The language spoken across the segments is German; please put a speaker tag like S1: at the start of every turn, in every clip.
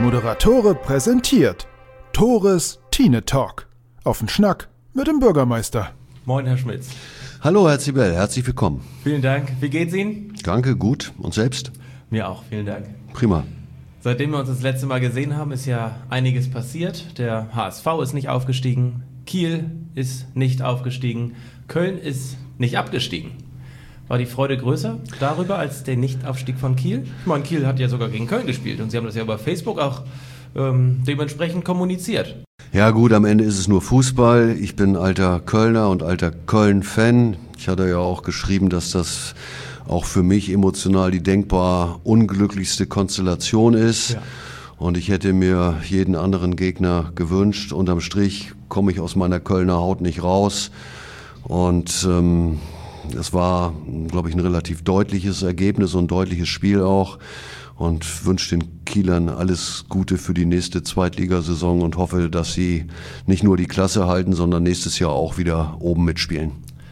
S1: Moderatore präsentiert Tores Tine Talk. Auf den Schnack mit dem Bürgermeister.
S2: Moin, Herr Schmitz.
S3: Hallo, Herr Zibel, herzlich willkommen.
S2: Vielen Dank. Wie geht's Ihnen?
S3: Danke, gut. Und selbst?
S2: Mir auch, vielen Dank.
S3: Prima.
S2: Seitdem wir uns das letzte Mal gesehen haben, ist ja einiges passiert. Der HSV ist nicht aufgestiegen, Kiel ist nicht aufgestiegen, Köln ist nicht abgestiegen. War die Freude größer darüber als der Nichtaufstieg von Kiel? Ich meine, Kiel hat ja sogar gegen Köln gespielt und Sie haben das ja über Facebook auch dementsprechend kommuniziert.
S3: Ja gut, am Ende ist es nur Fußball. Ich bin alter Kölner und alter Köln-Fan. Ich hatte ja auch geschrieben, dass das auch für mich emotional die denkbar unglücklichste Konstellation ist. Ja. Und ich hätte mir jeden anderen Gegner gewünscht. Unterm Strich komme ich aus meiner Kölner Haut nicht raus. Und es war, glaube ich, ein relativ deutliches Ergebnis und ein deutliches Spiel auch. Und wünsche den Kielern alles Gute für die nächste Zweitligasaison und hoffe, dass sie nicht nur die Klasse halten, sondern nächstes Jahr auch wieder oben mitspielen.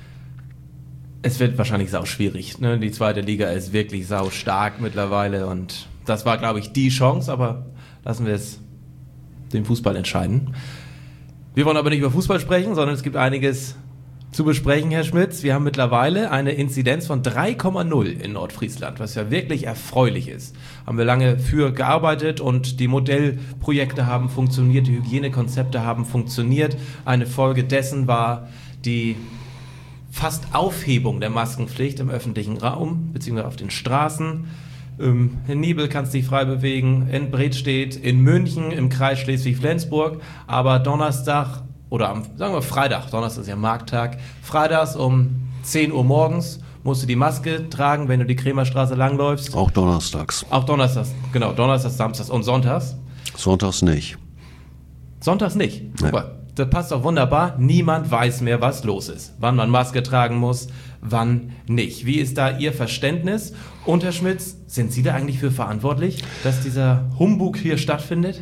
S2: Es wird wahrscheinlich sauschwierig, ne? Die zweite Liga ist wirklich saustark mittlerweile und das war, glaube ich, die Chance, aber lassen wir es dem Fußball entscheiden. Wir wollen aber nicht über Fußball sprechen, sondern es gibt einiges zu besprechen, Herr Schmitz. Wir haben mittlerweile eine Inzidenz von 3,0 in Nordfriesland, was ja wirklich erfreulich ist. Haben wir lange für gearbeitet und die Modellprojekte haben funktioniert, die Hygienekonzepte haben funktioniert. Eine Folge dessen war die fast Aufhebung der Maskenpflicht im öffentlichen Raum, beziehungsweise auf den Straßen. In Nibel kannst du dich frei bewegen, in Bredstedt, in München, im Kreis Schleswig-Flensburg, aber Donnerstag oder sagen wir Freitag, Donnerstag ist ja Markttag, freitags um 10 Uhr morgens musst du die Maske tragen, wenn du die Kremerstraße langläufst.
S3: Auch donnerstags.
S2: Auch donnerstags, genau, donnerstags, samstags und sonntags.
S3: Sonntags nicht.
S2: Sonntags nicht? Super. Das passt doch wunderbar. Niemand weiß mehr, was los ist. Wann man Maske tragen muss, wann nicht. Wie ist da Ihr Verständnis? Und Herr Schmitz, sind Sie da eigentlich für verantwortlich, dass dieser Humbug hier stattfindet?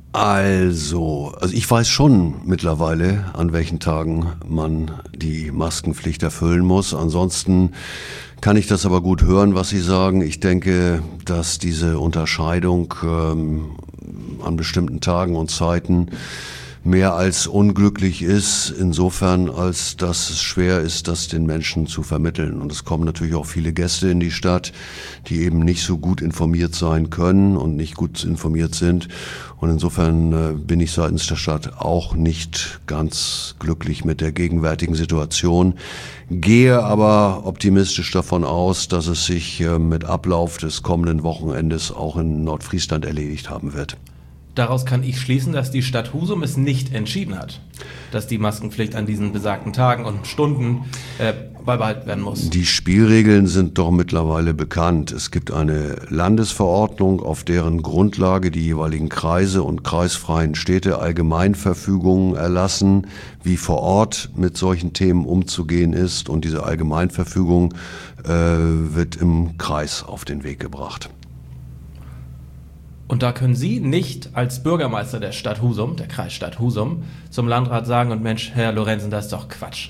S3: Also ich weiß schon mittlerweile, an welchen Tagen man die Maskenpflicht erfüllen muss. Ansonsten kann ich das aber gut hören, was Sie sagen. Ich denke, dass diese Unterscheidung an bestimmten Tagen und Zeiten mehr als unglücklich ist, insofern als dass es schwer ist, das den Menschen zu vermitteln. Und es kommen natürlich auch viele Gäste in die Stadt, die eben nicht so gut informiert sein können und nicht gut informiert sind. Und insofern bin ich seitens der Stadt auch nicht ganz glücklich mit der gegenwärtigen Situation, gehe aber optimistisch davon aus, dass es sich mit Ablauf des kommenden Wochenendes auch in Nordfriesland erledigt haben wird.
S2: Daraus kann ich schließen, dass die Stadt Husum es nicht entschieden hat, dass die Maskenpflicht an diesen besagten Tagen und Stunden beibehalten werden muss.
S3: Die Spielregeln sind doch mittlerweile bekannt. Es gibt eine Landesverordnung, auf deren Grundlage die jeweiligen Kreise und kreisfreien Städte Allgemeinverfügungen erlassen, wie vor Ort mit solchen Themen umzugehen ist. Und diese Allgemeinverfügung wird im Kreis auf den Weg gebracht.
S2: Und da können Sie nicht als Bürgermeister der Stadt Husum, der Kreisstadt Husum, zum Landrat sagen und Mensch, Herr Lorenzen, das ist doch Quatsch.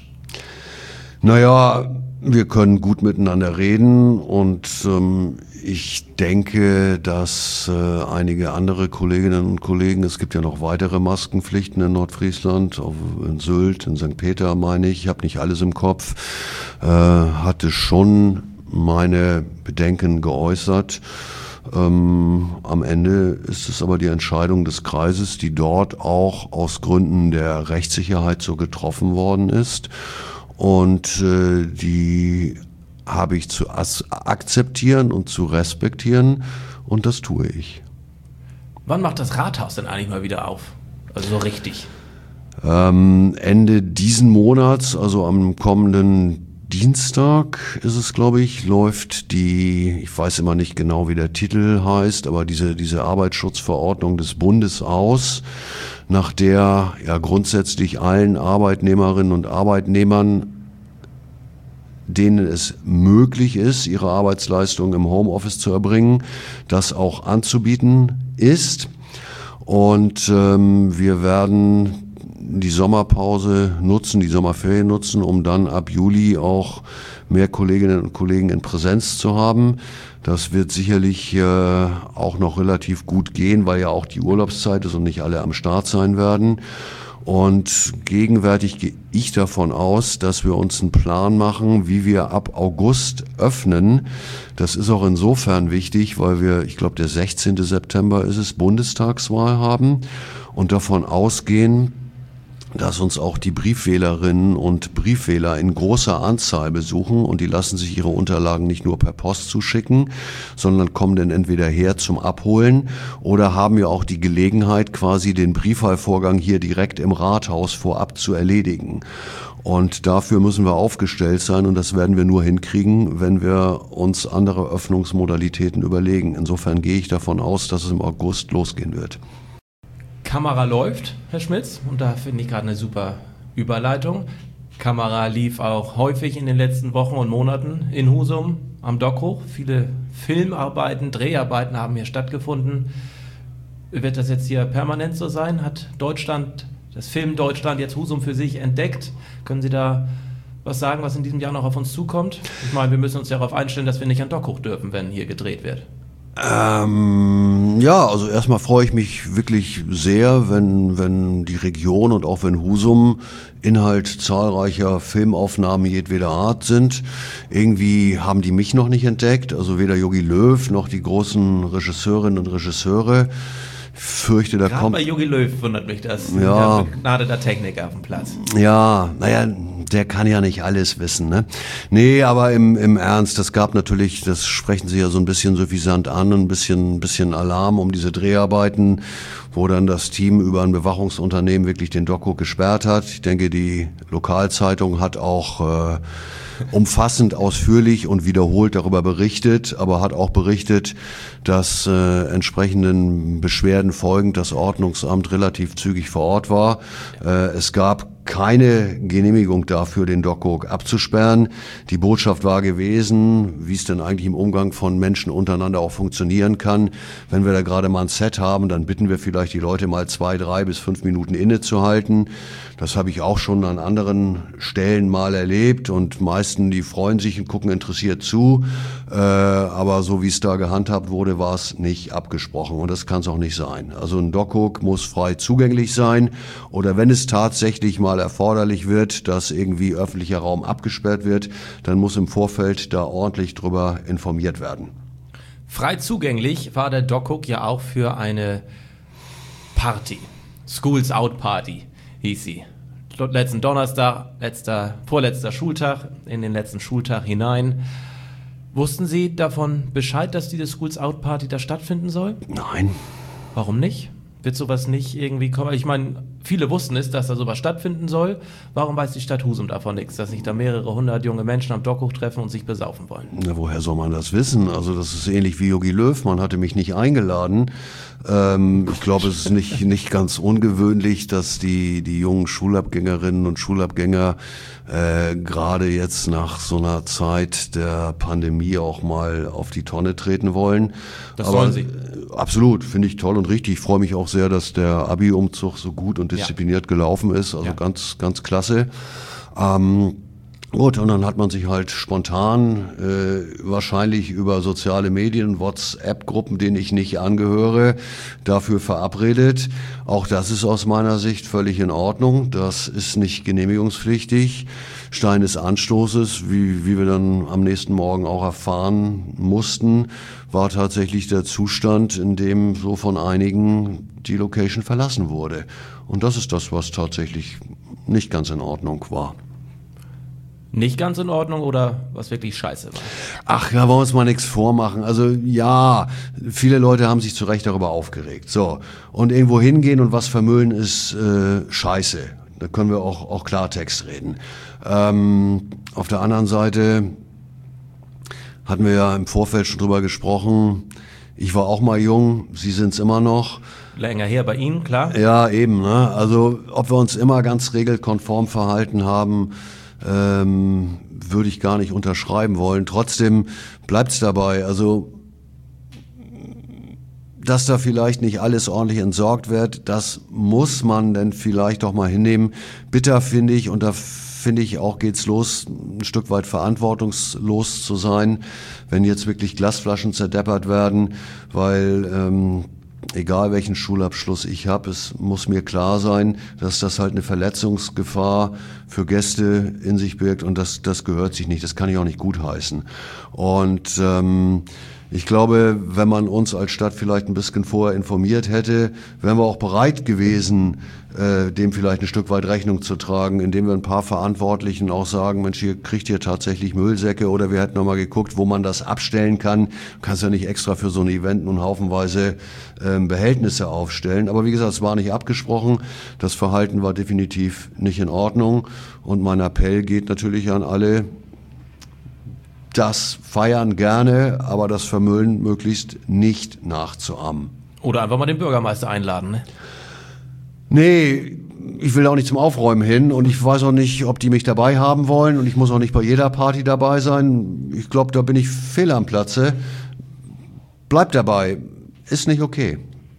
S3: Naja, wir können gut miteinander reden und ich denke, dass einige andere Kolleginnen und Kollegen, es gibt ja noch weitere Maskenpflichten in Nordfriesland, in Sylt, in St. Peter meine ich habe nicht alles im Kopf, hatte schon meine Bedenken geäußert. Am Ende ist es aber die Entscheidung des Kreises, die dort auch aus Gründen der Rechtssicherheit so getroffen worden ist. Und die habe ich zu akzeptieren und zu respektieren und das tue ich.
S2: Wann macht das Rathaus denn eigentlich mal wieder auf? Also so richtig?
S3: Ende diesen Monats, also am kommenden Dienstag ist es, glaube ich, läuft ich weiß immer nicht genau, wie der Titel heißt, aber diese Arbeitsschutzverordnung des Bundes aus, nach der ja grundsätzlich allen Arbeitnehmerinnen und Arbeitnehmern, denen es möglich ist, ihre Arbeitsleistung im Homeoffice zu erbringen, das auch anzubieten ist. Und wir werden die Sommerpause nutzen, die Sommerferien nutzen, um dann ab Juli auch mehr Kolleginnen und Kollegen in Präsenz zu haben. Das wird sicherlich auch noch relativ gut gehen, weil ja auch die Urlaubszeit ist und nicht alle am Start sein werden. Und gegenwärtig gehe ich davon aus, dass wir uns einen Plan machen, wie wir ab August öffnen. Das ist auch insofern wichtig, weil wir, ich glaube, der 16. September ist es, Bundestagswahl haben und davon ausgehen, dass uns auch die Briefwählerinnen und Briefwähler in großer Anzahl besuchen und die lassen sich ihre Unterlagen nicht nur per Post zuschicken, sondern kommen dann entweder her zum Abholen oder haben ja auch die Gelegenheit, quasi den Briefwahlvorgang hier direkt im Rathaus vorab zu erledigen. Und dafür müssen wir aufgestellt sein und das werden wir nur hinkriegen, wenn wir uns andere Öffnungsmodalitäten überlegen. Insofern gehe ich davon aus, dass es im August losgehen wird.
S2: Kamera läuft, Herr Schmitz, und da finde ich gerade eine super Überleitung. Kamera lief auch häufig in den letzten Wochen und Monaten in Husum am Dockhoch. Viele Filmarbeiten, Dreharbeiten haben hier stattgefunden. Wird das jetzt hier permanent so sein? Hat Deutschland, das Film Deutschland jetzt Husum für sich entdeckt? Können Sie da was sagen, was in diesem Jahr noch auf uns zukommt? Ich meine, wir müssen uns darauf einstellen, dass wir nicht an Dockhoch dürfen, wenn hier gedreht wird.
S3: Ja, also erstmal freue ich mich wirklich sehr, wenn die Region und auch wenn Husum Inhalt zahlreicher Filmaufnahmen jedweder Art sind. Irgendwie haben die mich noch nicht entdeckt, also weder Jogi Löw noch die großen Regisseurinnen und Regisseure. Ich fürchte, da
S2: Gerade
S3: kommt...
S2: bei Jogi Löw wundert mich das.
S3: Ja.
S2: Der begnadeter Techniker auf dem Platz.
S3: Ja, naja, der kann ja nicht alles wissen, ne? Nee, aber im Ernst, das gab natürlich, das sprechen Sie ja so ein bisschen suffisant an, ein bisschen Alarm um diese Dreharbeiten, wo dann das Team über ein Bewachungsunternehmen wirklich den Dockhoch gesperrt hat. Ich denke, die Lokalzeitung hat auch umfassend, ausführlich und wiederholt darüber berichtet, aber hat auch berichtet, dass entsprechenden Beschwerden folgend das Ordnungsamt relativ zügig vor Ort war. Es gab keine Genehmigung dafür, den Dockhoch abzusperren. Die Botschaft war gewesen, wie es denn eigentlich im Umgang von Menschen untereinander auch funktionieren kann. Wenn wir da gerade mal ein Set haben, dann bitten wir vielleicht die Leute mal 2, 3 bis 5 Minuten innezuhalten. Das habe ich auch schon an anderen Stellen mal erlebt und meisten, die freuen sich und gucken interessiert zu. Aber so wie es da gehandhabt wurde, war es nicht abgesprochen und das kann es auch nicht sein. Also ein Dockhoch muss frei zugänglich sein oder wenn es tatsächlich mal erforderlich wird, dass irgendwie öffentlicher Raum abgesperrt wird, dann muss im Vorfeld da ordentlich drüber informiert werden.
S2: Frei zugänglich war der Dockhoch ja auch für eine Party. Schools Out Party hieß sie. Letzten Donnerstag, vorletzter Schultag, in den letzten Schultag hinein. Wussten Sie davon Bescheid, dass diese Schools Out Party da stattfinden soll?
S3: Nein.
S2: Warum nicht? Wird sowas nicht irgendwie kommen? Ich meine, viele wussten es, dass da sowas stattfinden soll. Warum weiß die Stadt Husum davon nichts, dass sich da mehrere hundert junge Menschen am Dockhoch treffen und sich besaufen wollen?
S3: Na, woher soll man das wissen? Also das ist ähnlich wie Jogi Löw, man hatte mich nicht eingeladen. Ich glaube, es ist nicht ganz ungewöhnlich, dass die jungen Schulabgängerinnen und Schulabgänger gerade jetzt nach so einer Zeit der Pandemie auch mal auf die Tonne treten wollen.
S2: Das sollen sie.
S3: Absolut, finde ich toll und richtig. Ich freue mich auch sehr, dass der Abi-Umzug so gut und diszipliniert gelaufen ist. Also ganz, ganz klasse. Gut, und dann hat man sich halt spontan, wahrscheinlich über soziale Medien, WhatsApp-Gruppen, denen ich nicht angehöre, dafür verabredet. Auch das ist aus meiner Sicht völlig in Ordnung. Das ist nicht genehmigungspflichtig. Stein des Anstoßes, wie wir dann am nächsten Morgen auch erfahren mussten, war tatsächlich der Zustand, in dem so von einigen die Location verlassen wurde. Und das ist das, was tatsächlich nicht ganz in Ordnung war.
S2: Nicht ganz in Ordnung oder was wirklich scheiße war?
S3: Ach, da wollen wir uns mal nichts vormachen. Also ja, viele Leute haben sich zu Recht darüber aufgeregt. So, und irgendwo hingehen und was vermüllen ist scheiße. Da können wir auch Klartext reden. Auf der anderen Seite hatten wir ja im Vorfeld schon drüber gesprochen. Ich war auch mal jung, Sie sind's immer noch.
S2: Länger her bei Ihnen, klar?
S3: Ja, eben. Ne? Also ob wir uns immer ganz regelkonform verhalten haben, würde ich gar nicht unterschreiben wollen. Trotzdem bleibt's dabei. Also dass da vielleicht nicht alles ordentlich entsorgt wird, das muss man denn vielleicht doch mal hinnehmen. Bitter finde ich, und da finde ich auch geht's los, ein Stück weit verantwortungslos zu sein, wenn jetzt wirklich Glasflaschen zerdeppert werden, weil egal welchen Schulabschluss ich habe, es muss mir klar sein, dass das halt eine Verletzungsgefahr für Gäste in sich birgt, und das gehört sich nicht, das kann ich auch nicht gutheißen. Und ich glaube, wenn man uns als Stadt vielleicht ein bisschen vorher informiert hätte, wären wir auch bereit gewesen, dem vielleicht ein Stück weit Rechnung zu tragen, indem wir ein paar Verantwortlichen auch sagen, Mensch, hier kriegt ihr tatsächlich Müllsäcke, oder wir hätten nochmal geguckt, wo man das abstellen kann. Du kannst ja nicht extra für so ein Event nun haufenweise Behältnisse aufstellen. Aber wie gesagt, es war nicht abgesprochen. Das Verhalten war definitiv nicht in Ordnung. Und mein Appell geht natürlich an alle: Das Feiern gerne, aber das Vermüllen möglichst nicht nachzuahmen.
S2: Oder einfach mal den Bürgermeister einladen, ne?
S3: Nee, ich will auch nicht zum Aufräumen hin, und ich weiß auch nicht, ob die mich dabei haben wollen, und ich muss auch nicht bei jeder Party dabei sein. Ich glaube, da bin ich fehl am Platze. Bleibt dabei, ist nicht okay.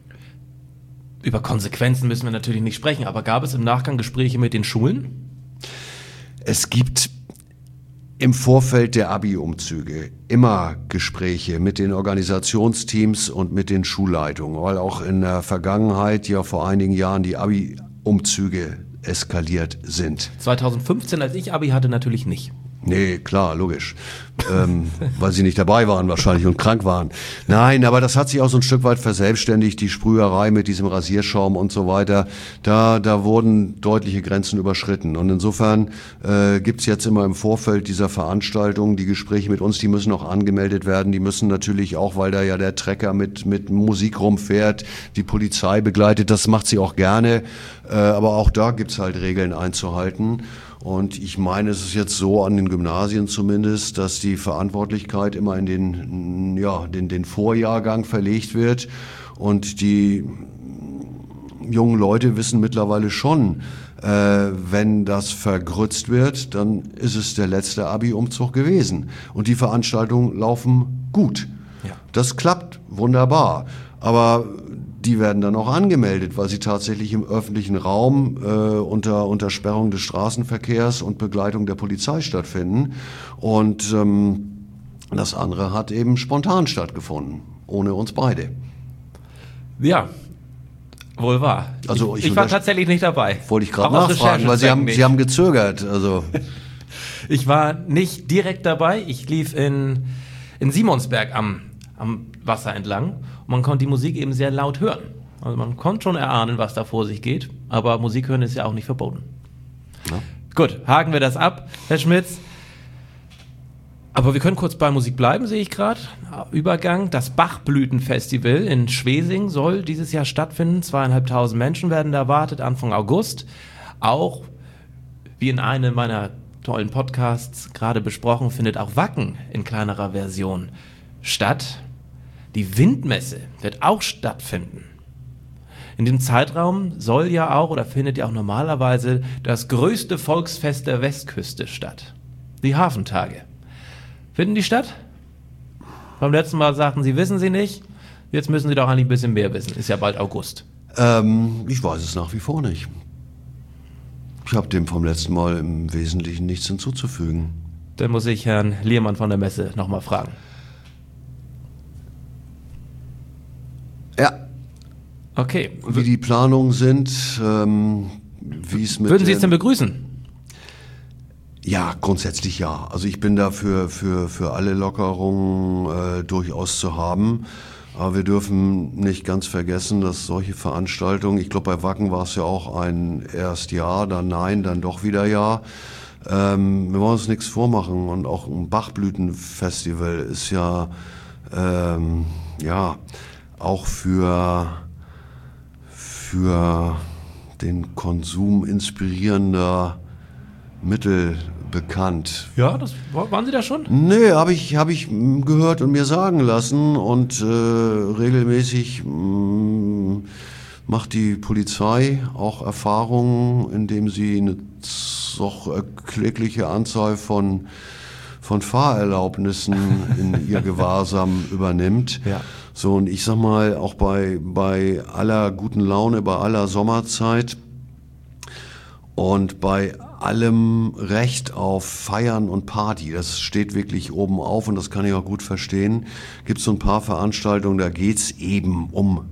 S2: Über Konsequenzen müssen wir natürlich nicht sprechen, aber gab es im Nachgang Gespräche mit den Schulen?
S3: Es gibt im Vorfeld der Abi-Umzüge immer Gespräche mit den Organisationsteams und mit den Schulleitungen, weil auch in der Vergangenheit, ja vor einigen Jahren, die Abi-Umzüge eskaliert sind.
S2: 2015, als ich Abi hatte, natürlich nicht.
S3: Nee, klar, logisch. Weil sie nicht dabei waren wahrscheinlich und krank waren. Nein, aber das hat sich auch so ein Stück weit verselbstständigt, die Sprüherei mit diesem Rasierschaum und so weiter. Da wurden deutliche Grenzen überschritten. Und insofern gibt's jetzt immer im Vorfeld dieser Veranstaltung die Gespräche mit uns, die müssen auch angemeldet werden. Die müssen natürlich auch, weil da ja der Trecker mit Musik rumfährt, die Polizei begleitet, das macht sie auch gerne. Aber auch da gibt's halt Regeln einzuhalten. Und ich meine, es ist jetzt so an den Gymnasien zumindest, dass die Verantwortlichkeit immer in den Vorjahrgang verlegt wird. Und die jungen Leute wissen mittlerweile schon, wenn das vergrützt wird, dann ist es der letzte Abi-Umzug gewesen. Und die Veranstaltungen laufen gut. Ja. Das klappt wunderbar. Aber die werden dann auch angemeldet, weil sie tatsächlich im öffentlichen Raum unter Sperrung des Straßenverkehrs und Begleitung der Polizei stattfinden. Und das andere hat eben spontan stattgefunden, ohne uns beide.
S2: Ja, wohl wahr.
S3: Also
S2: ich war tatsächlich nicht dabei.
S3: Wollte ich gerade nachfragen, weil Sie haben gezögert. Also.
S2: Ich war nicht direkt dabei. Ich lief in Simonsberg am Wasser entlang. Und man konnte die Musik eben sehr laut hören. Also man konnte schon erahnen, was da vor sich geht. Aber Musik hören ist ja auch nicht verboten. Ja. Gut, haken wir das ab, Herr Schmitz. Aber wir können kurz bei Musik bleiben, sehe ich gerade. Übergang. Das Bachblütenfestival in Schwesing soll dieses Jahr stattfinden. 2.500 Menschen werden da erwartet, Anfang August. Auch, wie in einem meiner tollen Podcasts gerade besprochen, findet auch Wacken in kleinerer Version statt. Die Windmesse wird auch stattfinden. In dem Zeitraum soll ja auch oder findet ja auch normalerweise das größte Volksfest der Westküste statt. Die Hafentage. Finden die statt? Beim letzten Mal sagten Sie, wissen Sie nicht. Jetzt müssen Sie doch eigentlich ein bisschen mehr wissen. Ist ja bald August.
S3: Ich weiß es nach wie vor nicht. Ich habe dem vom letzten Mal im Wesentlichen nichts hinzuzufügen.
S2: Dann muss ich Herrn Liermann von der Messe nochmal fragen.
S3: Ja.
S2: Okay.
S3: Wie die Planungen sind, wie es mit...
S2: Würden Sie es denn begrüßen?
S3: Ja, grundsätzlich ja. Also ich bin dafür für alle Lockerungen durchaus zu haben. Aber wir dürfen nicht ganz vergessen, dass solche Veranstaltungen, ich glaube bei Wacken war es ja auch ein erst ja, dann nein, dann doch wieder ja. Wir wollen uns nichts vormachen, und auch ein Bachblütenfestival ist ja auch für den Konsum inspirierender Mittel bekannt.
S2: Ja, waren Sie da schon?
S3: Nee, habe ich gehört und mir sagen lassen, und regelmäßig macht die Polizei auch Erfahrungen, indem sie eine doch erklägliche Anzahl von von Fahrerlaubnissen in ihr Gewahrsam übernimmt.
S2: Ja.
S3: So, und ich sag mal, auch bei aller guten Laune, bei aller Sommerzeit und bei allem Recht auf Feiern und Party, das steht wirklich oben auf und das kann ich auch gut verstehen, gibt es so ein paar Veranstaltungen, da geht's eben um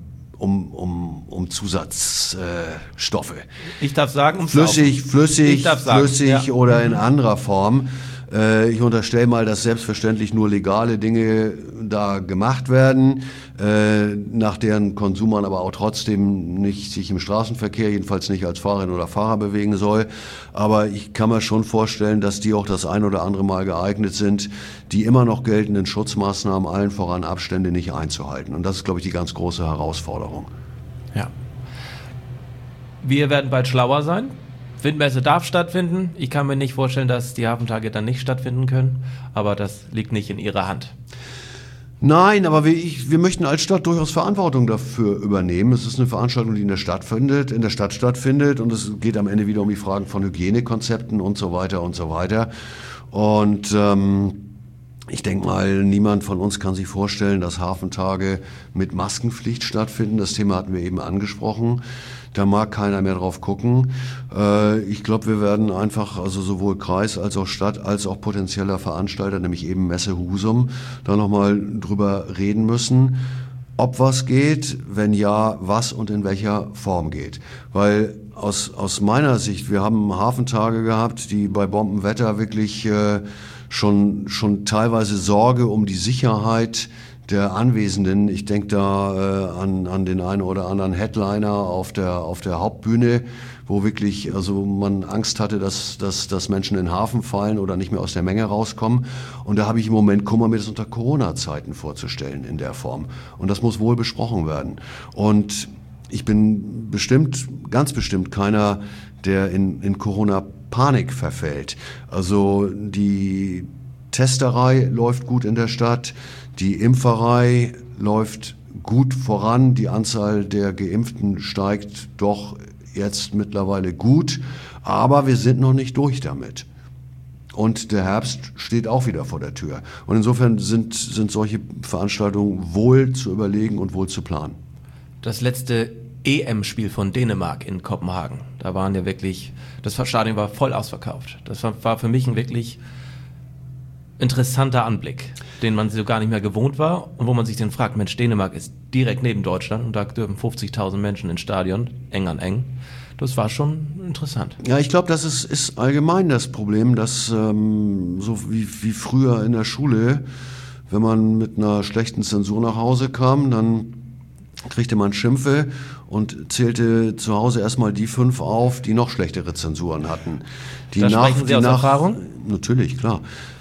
S3: Zusatzstoffe.
S2: Ich darf sagen,
S3: Flüssig
S2: ja.
S3: Oder in anderer Form. Ich unterstelle mal, dass selbstverständlich nur legale Dinge da gemacht werden, nach deren Konsum man aber auch trotzdem nicht sich im Straßenverkehr, jedenfalls nicht als Fahrerin oder Fahrer bewegen soll. Aber ich kann mir schon vorstellen, dass die auch das ein oder andere Mal geeignet sind, die immer noch geltenden Schutzmaßnahmen, allen voran Abstände, nicht einzuhalten. Und das ist, glaube ich, die ganz große Herausforderung.
S2: Ja. Wir werden bald schlauer sein. Windmesse darf stattfinden. Ich kann mir nicht vorstellen, dass die Hafentage dann nicht stattfinden können, aber das liegt nicht in Ihrer Hand.
S3: Nein, aber wir möchten als Stadt durchaus Verantwortung dafür übernehmen. Es ist eine Veranstaltung, die in der Stadt stattfindet und es geht am Ende wieder um die Fragen von Hygienekonzepten und so weiter und so weiter. Und ich denke mal, niemand von uns kann sich vorstellen, dass Hafentage mit Maskenpflicht stattfinden. Das Thema hatten wir eben angesprochen. Da mag keiner mehr drauf gucken. Ich glaube, wir werden einfach, also sowohl Kreis als auch Stadt als auch potenzieller Veranstalter, nämlich eben Messe Husum, da nochmal drüber reden müssen, ob was geht, wenn ja, was und in welcher Form geht. Weil aus meiner Sicht, wir haben Hafentage gehabt, die bei Bombenwetter wirklich schon teilweise Sorge um die Sicherheit der Anwesenden. Ich denke da an den einen oder anderen Headliner auf der Hauptbühne, wo wirklich also man Angst hatte, dass Menschen in den Hafen fallen oder nicht mehr aus der Menge rauskommen. Und da habe ich im Moment Kummer, mir das unter Corona-Zeiten vorzustellen in der Form. Und das muss wohl besprochen werden. Und ich bin ganz bestimmt keiner, der in Corona-Panik verfällt. Also die Testerei läuft gut in der Stadt, die Impferei läuft gut voran, die Anzahl der Geimpften steigt doch jetzt mittlerweile gut, aber wir sind noch nicht durch damit. Und der Herbst steht auch wieder vor der Tür. Und insofern sind solche Veranstaltungen wohl zu überlegen und wohl zu planen.
S2: Das letzte EM-Spiel von Dänemark in Kopenhagen, da waren ja wirklich, das Stadion war voll ausverkauft. Das war für mich ein wirklich interessanter Anblick, den man so gar nicht mehr gewohnt war und wo man sich dann fragt, Mensch, Dänemark ist direkt neben Deutschland und da dürfen 50.000 Menschen ins Stadion, eng an eng. Das war schon interessant.
S3: Ja, ich glaube, das ist allgemein das Problem, dass so wie früher in der Schule, wenn man mit einer schlechten Zensur nach Hause kam, dann kriegte man Schimpfe und zählte zu Hause erstmal die 5 auf, die noch schlechtere Zensuren hatten.
S2: Sprechen Sie aus Erfahrung?
S3: Natürlich, klar.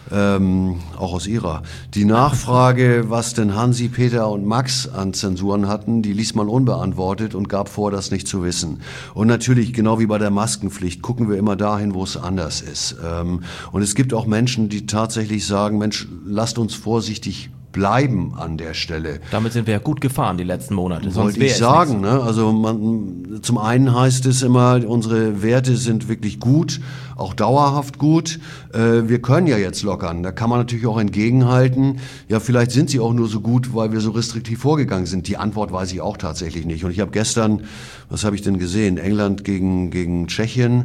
S3: Auch aus ihrer. Die Nachfrage, was denn Hansi, Peter und Max an Zensuren hatten, die ließ man unbeantwortet und gab vor, das nicht zu wissen. Und natürlich, genau wie bei der Maskenpflicht, gucken wir immer dahin, wo es anders ist. Und es gibt auch Menschen, die tatsächlich sagen, Mensch, lasst uns vorsichtig bleiben an der Stelle.
S2: Damit sind wir ja gut gefahren die letzten Monate.
S3: Wollte ich sagen. Ne? Also zum einen heißt es immer, unsere Werte sind wirklich gut, auch dauerhaft gut. Wir können ja jetzt lockern. Da kann man natürlich auch entgegenhalten. Ja, vielleicht sind sie auch nur so gut, weil wir so restriktiv vorgegangen sind. Die Antwort weiß ich auch tatsächlich nicht. Und ich habe gestern, was habe ich denn gesehen? England gegen Tschechien.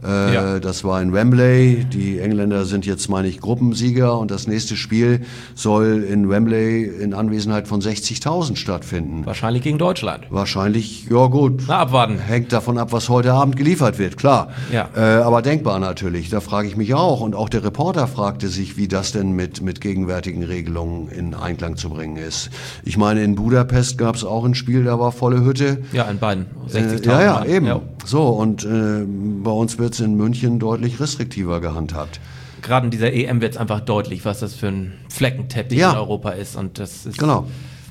S3: Das war in Wembley. Die Engländer sind jetzt, meine ich, Gruppensieger und das nächste Spiel soll in Wembley in Anwesenheit von 60.000 stattfinden.
S2: Wahrscheinlich gegen Deutschland.
S3: Wahrscheinlich, ja gut.
S2: Na, abwarten.
S3: Hängt davon ab, was heute Abend geliefert wird, klar.
S2: Ja.
S3: Aber denkbar natürlich. Da frage ich mich auch. Und auch der Reporter fragte sich, wie das denn mit gegenwärtigen Regelungen in Einklang zu bringen ist. Ich meine, in Budapest gab es auch ein Spiel, da war volle Hütte.
S2: Ja, in beiden. 60.000.
S3: Ja, eben. Ja. So, und bei uns wird es in München deutlich restriktiver gehandhabt.
S2: Gerade in dieser EM wird es einfach deutlich, was das für ein Fleckenteppich in Europa ist. Und das ist.
S3: Genau.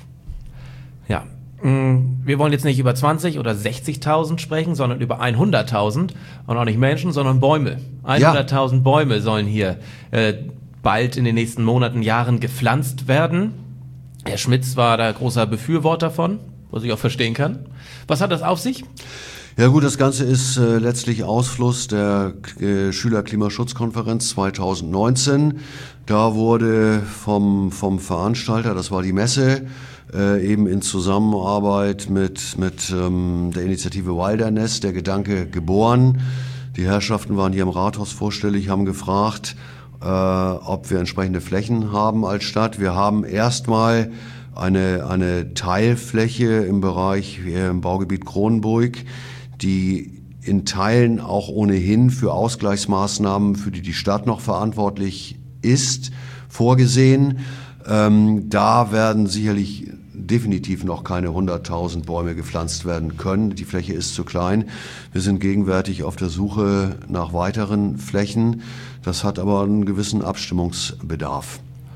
S2: Ja. Wir wollen jetzt nicht über 20 oder 60.000 sprechen, sondern über 100.000. Und auch nicht Menschen, sondern Bäume. 100.000 Bäume sollen hier bald in den nächsten Monaten, Jahren gepflanzt werden. Herr Schmitz war da großer Befürworter von, was ich auch verstehen kann. Was hat das auf sich?
S3: Ja gut, das Ganze ist letztlich Ausfluss der Schülerklimaschutzkonferenz 2019. Da wurde vom Veranstalter, das war die Messe, eben in Zusammenarbeit mit der Initiative Wilderness der Gedanke geboren. Die Herrschaften waren hier im Rathaus vorstellig, haben gefragt, ob wir entsprechende Flächen haben als Stadt. Wir haben erstmal eine Teilfläche im Bereich im Baugebiet Kronenburg, die in Teilen auch ohnehin für Ausgleichsmaßnahmen, für die Stadt noch verantwortlich ist, vorgesehen. Da werden sicherlich definitiv noch keine 100.000 Bäume gepflanzt werden können. Die Fläche ist zu klein. Wir sind gegenwärtig auf der Suche nach weiteren Flächen. Das hat aber einen gewissen Abstimmungsbedarf.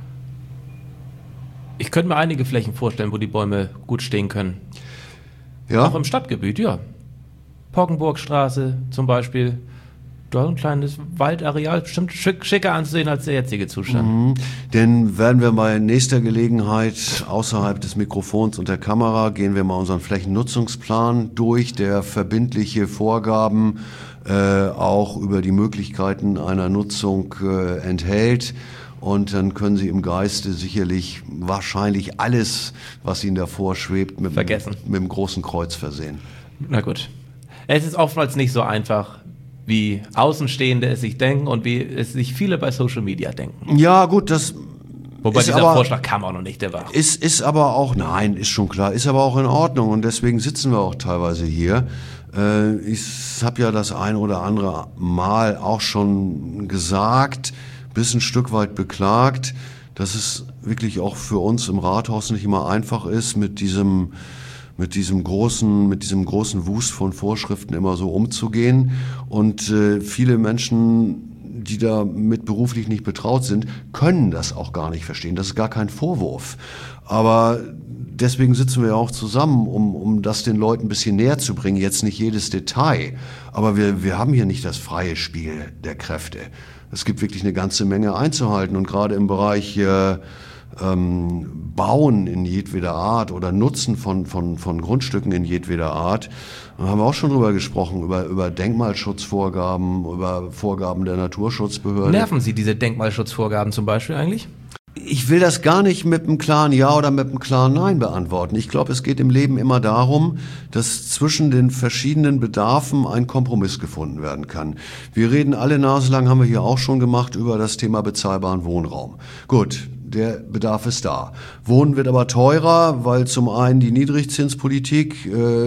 S2: Ich könnte mir einige Flächen vorstellen, wo die Bäume gut stehen können.
S3: Ja?
S2: Auch im Stadtgebiet, ja. Poggenburgstraße zum Beispiel. Da ein kleines Waldareal, bestimmt schicker anzusehen als der jetzige Zustand.
S3: Denn werden wir bei nächster Gelegenheit außerhalb des Mikrofons und der Kamera, gehen wir mal unseren Flächennutzungsplan durch, der verbindliche Vorgaben auch über die Möglichkeiten einer Nutzung enthält. Und dann können Sie im Geiste sicherlich wahrscheinlich alles, was Ihnen davor schwebt, mit dem großen Kreuz versehen.
S2: Na gut. Es ist oftmals nicht so einfach, wie Außenstehende es sich denken und wie es sich viele bei Social Media denken.
S3: Ja, gut, das
S2: Wobei
S3: ist
S2: dieser
S3: aber,
S2: Vorschlag kam auch noch nicht, der war.
S3: Ist aber auch, nein, ist schon klar, ist aber auch in Ordnung und deswegen sitzen wir auch teilweise hier. Ich habe ja das ein oder andere Mal auch schon gesagt, bis ein Stück weit beklagt, dass es wirklich auch für uns im Rathaus nicht immer einfach ist, mit diesem großen Wust von Vorschriften immer so umzugehen. Und viele Menschen, die da mit beruflich nicht betraut sind, können das auch gar nicht verstehen. Das ist gar kein Vorwurf. Aber deswegen sitzen wir ja auch zusammen, um das den Leuten ein bisschen näher zu bringen. Jetzt nicht jedes Detail. Aber wir haben hier nicht das freie Spiel der Kräfte. Es gibt wirklich eine ganze Menge einzuhalten. Und gerade im Bereich Bauen in jedweder Art oder Nutzen von Grundstücken in jedweder Art, da haben wir auch schon drüber gesprochen, über Denkmalschutzvorgaben, über Vorgaben der Naturschutzbehörde.
S2: Nerven Sie diese Denkmalschutzvorgaben zum Beispiel eigentlich?
S3: Ich will das gar nicht mit einem klaren Ja oder mit einem klaren Nein beantworten. Ich glaube, es geht im Leben immer darum, dass zwischen den verschiedenen Bedarfen ein Kompromiss gefunden werden kann. Wir reden alle naselang, haben wir hier auch schon gemacht, über das Thema bezahlbaren Wohnraum. Gut, der Bedarf ist da. Wohnen wird aber teurer, weil zum einen die Niedrigzinspolitik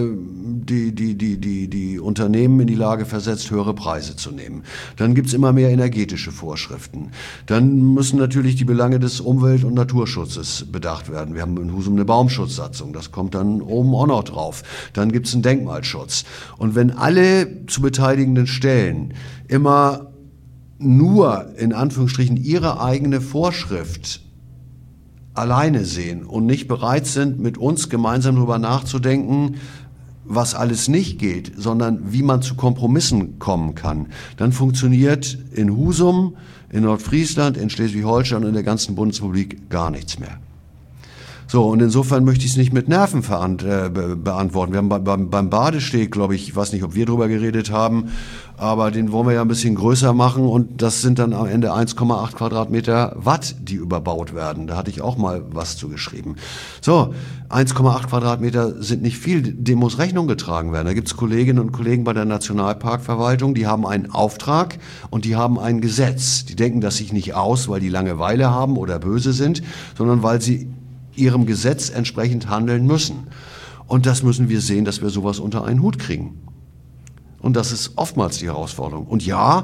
S3: die Unternehmen in die Lage versetzt, höhere Preise zu nehmen. Dann gibt's immer mehr energetische Vorschriften. Dann müssen natürlich die Belange des Umwelt- und Naturschutzes bedacht werden. Wir haben in Husum eine Baumschutzsatzung, das kommt dann oben auch noch drauf. Dann gibt's einen Denkmalschutz. Und wenn alle zu beteiligenden Stellen immer nur in Anführungsstrichen ihre eigene Vorschrift alleine sehen und nicht bereit sind, mit uns gemeinsam darüber nachzudenken, was alles nicht geht, sondern wie man zu Kompromissen kommen kann, dann funktioniert in Husum, in Nordfriesland, in Schleswig-Holstein und in der ganzen Bundesrepublik gar nichts mehr. So, und insofern möchte ich es nicht mit Nerven beantworten. Wir haben beim Badesteg, glaube ich weiß nicht, ob wir drüber geredet haben, aber den wollen wir ja ein bisschen größer machen und das sind dann am Ende 1,8 Quadratmeter Watt, die überbaut werden. Da hatte ich auch mal was zu geschrieben. So, 1,8 Quadratmeter sind nicht viel, dem muss Rechnung getragen werden. Da gibt es Kolleginnen und Kollegen bei der Nationalparkverwaltung, die haben einen Auftrag und die haben ein Gesetz. Die denken das sich nicht aus, weil die Langeweile haben oder böse sind, sondern weil sie ihrem Gesetz entsprechend handeln müssen. Und das müssen wir sehen, dass wir sowas unter einen Hut kriegen. Und das ist oftmals die Herausforderung. Und ja,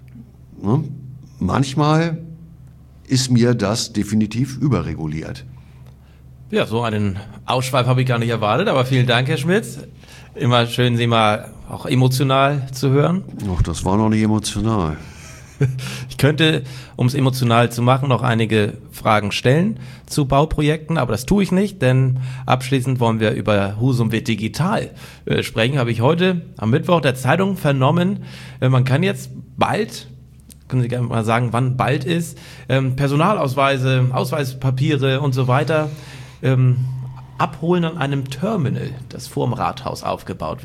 S3: manchmal ist mir das definitiv überreguliert.
S2: Ja, so einen Ausschweif habe ich gar nicht erwartet, aber vielen Dank, Herr Schmitz. Immer schön, Sie mal auch emotional zu hören.
S3: Ach, das war noch nicht emotional.
S2: Ich könnte, um es emotional zu machen, noch einige Fragen stellen zu Bauprojekten, aber das tue ich nicht, denn abschließend wollen wir über Husum wird digital sprechen. Habe ich heute am Mittwoch der Zeitung vernommen. Man kann jetzt bald, können Sie gerne mal sagen, wann bald ist, Personalausweise, Ausweispapiere und so weiter abholen an einem Terminal, das vorm Rathaus aufgebaut wird.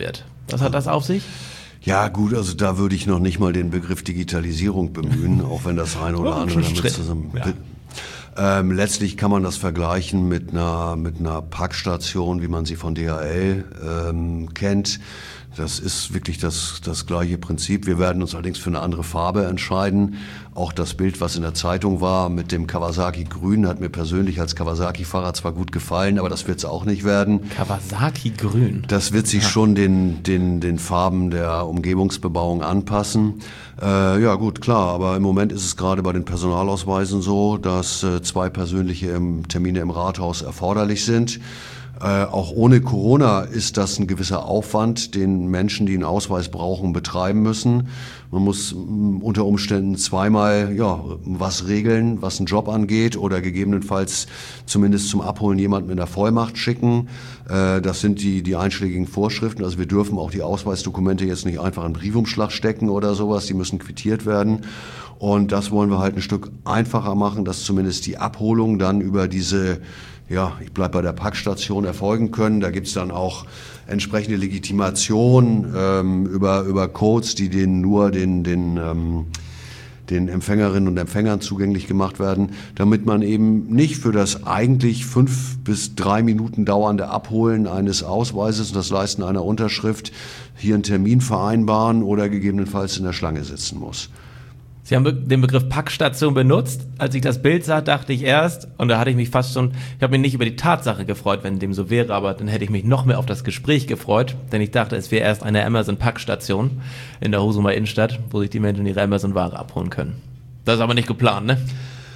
S2: Was hat das auf sich?
S3: Ja gut, also da würde ich noch nicht mal den Begriff Digitalisierung bemühen, auch wenn das eine oder andere damit zusammen... Ja. Letztlich kann man das vergleichen mit einer Packstation, wie man sie von DHL kennt. Das ist wirklich das gleiche Prinzip. Wir werden uns allerdings für eine andere Farbe entscheiden. Auch das Bild, was in der Zeitung war mit dem Kawasaki Grün, hat mir persönlich als Kawasaki-Fahrer zwar gut gefallen, aber das wird es auch nicht werden.
S2: Kawasaki Grün?
S3: Das wird sich schon den Farben der Umgebungsbebauung anpassen. Ja gut, klar, aber im Moment ist es gerade bei den Personalausweisen so, dass 2 persönliche Termine im Rathaus erforderlich sind. Auch ohne Corona ist das ein gewisser Aufwand, den Menschen, die einen Ausweis brauchen, betreiben müssen. Man muss unter Umständen zweimal was regeln, was einen Job angeht oder gegebenenfalls zumindest zum Abholen jemanden mit einer Vollmacht schicken. Das sind die einschlägigen Vorschriften. Also wir dürfen auch die Ausweisdokumente jetzt nicht einfach in einen Briefumschlag stecken oder sowas. Die müssen quittiert werden. Und das wollen wir halt ein Stück einfacher machen, dass zumindest die Abholung dann über diese ich bleib bei der Packstation erfolgen können. Da gibt's dann auch entsprechende Legitimation über Codes, die den Empfängerinnen und Empfängern zugänglich gemacht werden, damit man eben nicht für das eigentlich 5 bis 3 Minuten dauernde Abholen eines Ausweises und das Leisten einer Unterschrift hier einen Termin vereinbaren oder gegebenenfalls in der Schlange sitzen muss.
S2: Sie haben den Begriff Packstation benutzt. Als ich das Bild sah, dachte ich erst, und da hatte ich mich ich habe mich nicht über die Tatsache gefreut, wenn dem so wäre, aber dann hätte ich mich noch mehr auf das Gespräch gefreut, denn ich dachte, es wäre erst eine Amazon-Packstation in der Husumer Innenstadt, wo sich die Menschen ihre Amazon-Ware abholen können. Das ist aber nicht geplant, ne?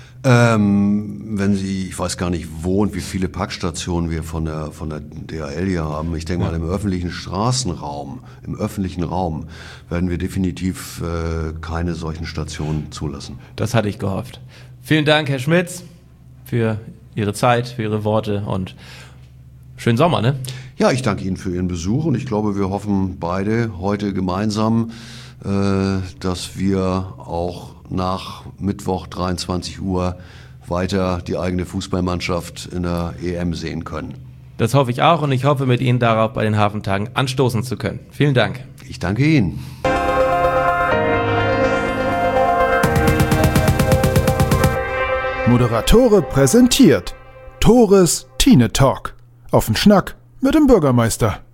S3: Ich weiß gar nicht, wo und wie viele Packstationen wir von der DHL hier haben. Ich denke mal, im öffentlichen Raum werden wir definitiv keine solchen Stationen zulassen.
S2: Das hatte ich gehofft. Vielen Dank, Herr Schmitz, für Ihre Zeit, für Ihre Worte und schönen Sommer, ne?
S3: Ja, ich danke Ihnen für Ihren Besuch und ich glaube, wir hoffen beide heute gemeinsam, dass wir auch nach Mittwoch 23 Uhr weiter die eigene Fußballmannschaft in der EM sehen können.
S2: Das hoffe ich auch und ich hoffe mit Ihnen darauf, bei den Hafentagen anstoßen zu können. Vielen Dank.
S3: Ich danke Ihnen.
S1: Moderatore präsentiert Tores Tine Talk. Auf den Schnack mit dem Bürgermeister.